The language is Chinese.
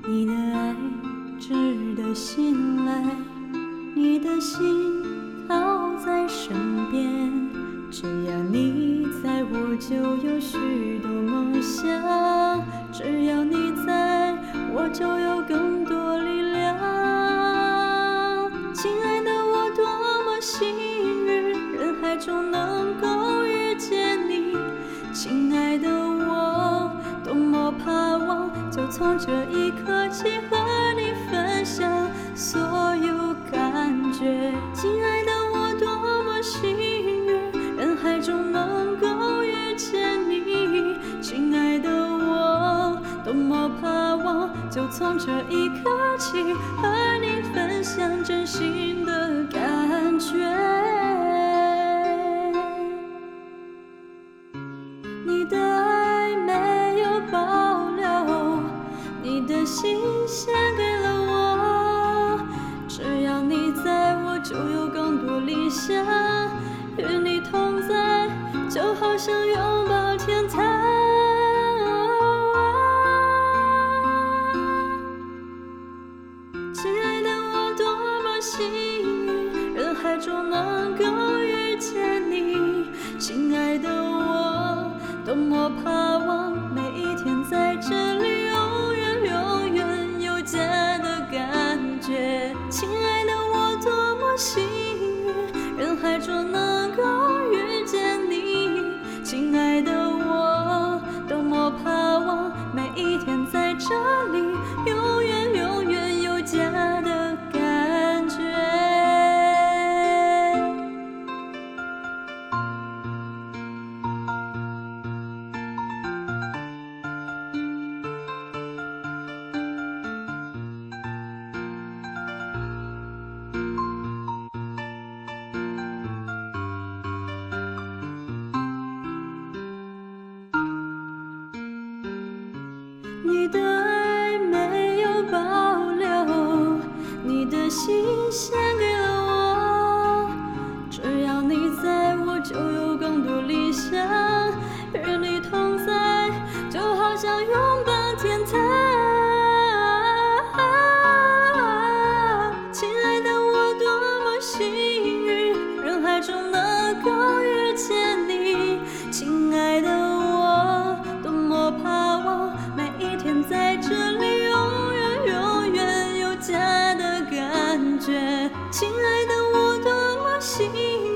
你的爱值得信赖，你的心靠在身边，只要你在我就有许多梦想，只要你在我就有更多力量。亲爱的，我多么幸运，人海中能够遇见你。亲爱的，我多么盼望，就从这一刻起和你分享所有感觉。亲爱的，我多么幸运，人海中能够遇见你。亲爱的，我多么盼望，就从这一刻起和你分享真心的感觉。你的爱没有保留，你的心献给了我，只要你在我就有更多理想，与你同在就好像拥抱天堂。亲爱的，我多么幸运，人海中能够遇见你。亲爱的，我多么盼望，每一天在这里永远永远有家的感觉。亲爱的，我多么幸运，人海中能够遇见你。亲爱的，我多么盼望，每一天在这里永远永远有家的感觉。你的爱没有保留，你的心献给了我，只要你在我就有更多理想，与你同在就好像拥抱天堂。亲爱的，我多么幸运，人海中能够遇见你。亲爱的，我多么盼望，每一天在这里永远永远有家的感觉。亲爱的，我多么幸运，